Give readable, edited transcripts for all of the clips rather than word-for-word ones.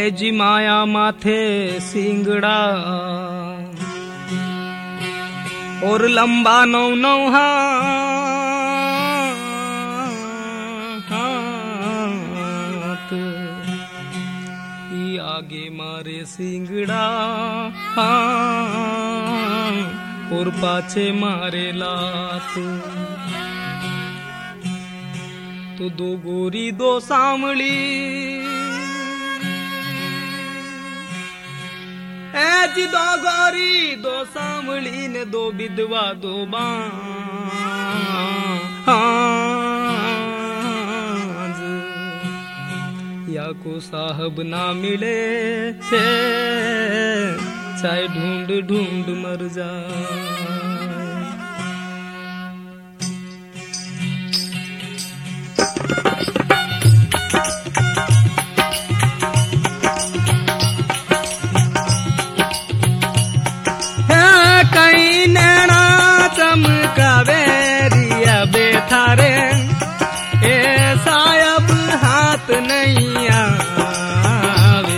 जी माया माथे सिंगड़ा और लंबा नौ नौ हाथ, आगे मारे सिंगड़ा और पाछे मारे लात। तो दो गोरी दो सामली जी, दो गोरी दो सामली ने दो विधवा दो बांझ, या को साहब ना मिले चाहे ढूंढ ढूंढ मर जाए। कहीं नैना चमकावे रिया बेथारे, ए साहब हाथ नहीं आवे।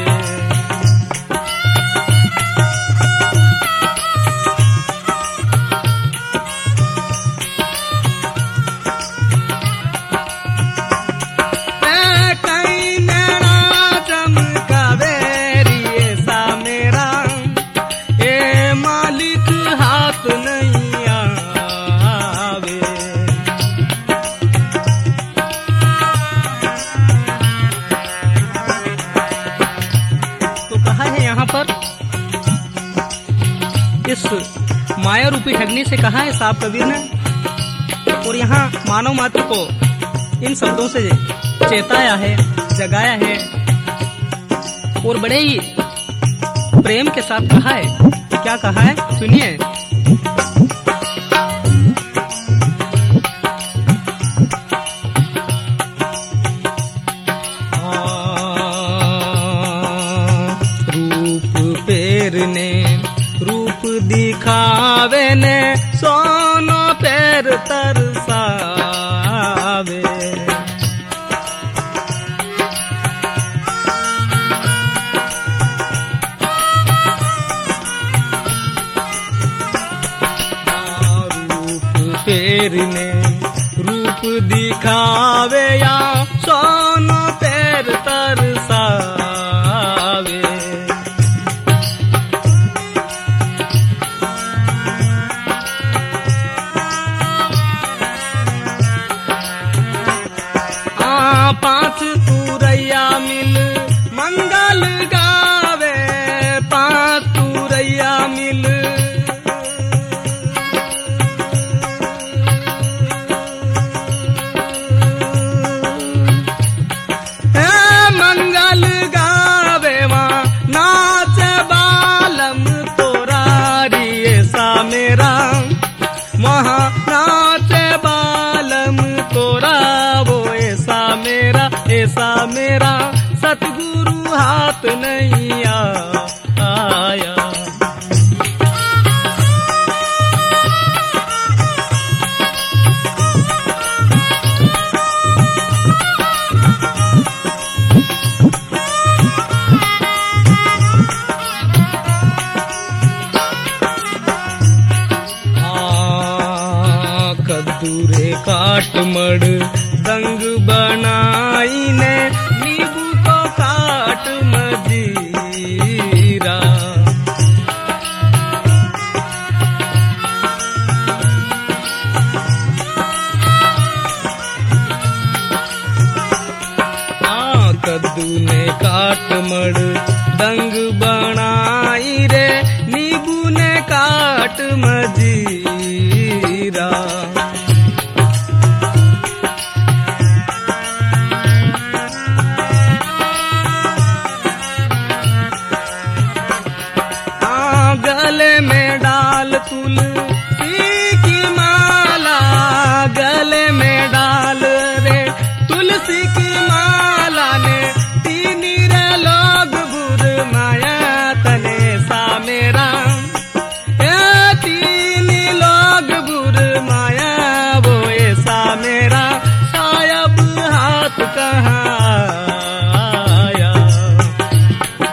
कहीं नैना चमकावे रिए सा मेरा, ए मालिक हाथ नहीं आवे। तो कहा है यहाँ पर इस माया रूपी ठगनी से कहा है साहब कबीर ने, और यहाँ मानव मात्र को इन शब्दों से चेताया है, जगाया है और बड़े ही प्रेम के साथ कहा है। क्या कहा है सुनिए। रूप पेरने रूप दिखावे ने, सोनो पैर तरसावे। तेरने रूप दिखावे या सोनो पैर तरसावे। पांच तुरैया मिल मंगल गावे, पांच तुरैया मिल नाचे बालम तोरा, वो ऐसा मेरा सतगुरु हाथ नहीं आया। कद्दूरे काट मड़ दंग बनाई ने, नींबू को काट मजीरा। कद्दू ने काट मड़ दंग बनाई रे, नींबू ने काट मजीरा। गले में डाल तुलसी की माला, गले में डाल रे तुलसी की माला ने, तीन रे लोग बुर माया तने सा मेरा। तीन लोग बुर माया वो ऐसा मेरा, साहब हाथ कहाँ आया।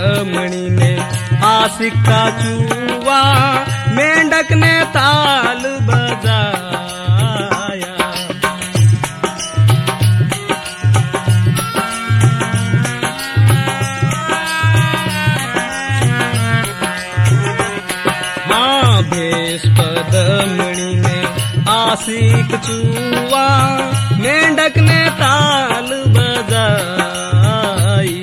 पदमणि ने आशिक का चूवा, मेंढक ने ताल बजाया। हाँ भेष पदमणि ने आशिक चूवा, मेंढक ने ताल बजाई।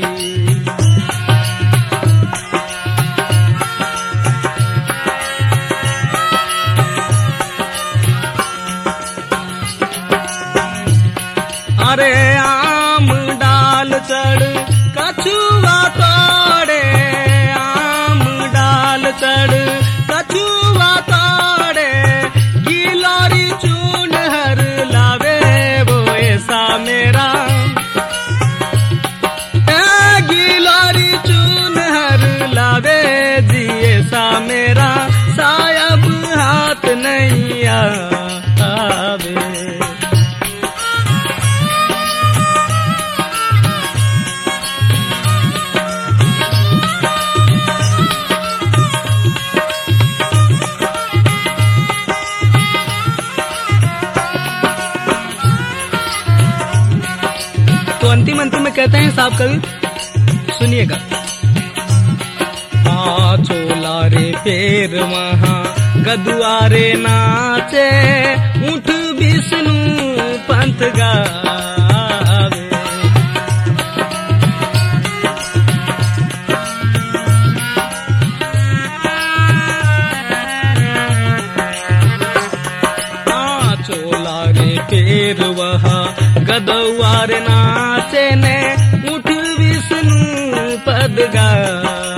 अरे आम डाल चढ़ कछुआ तोड़े, आम डाल चढ़ कछुआ तोड़े, गिलोरी चून हर लावे वो ऐसा मेरा, गिलोरी चून हर लावे जी ऐसा मेरा, सायब हाथ नहीं आवे। तो अंतिम में कहते हैं साहब कवि, सुनिएगा। चोला रे पेर वहाँ गदुआरे नाचे, ऊँट विष्णु पंथ गावे। चोला रे पेर वहाँ गदुआरे नाचे ने, ऊँट विष्णु पद गावे।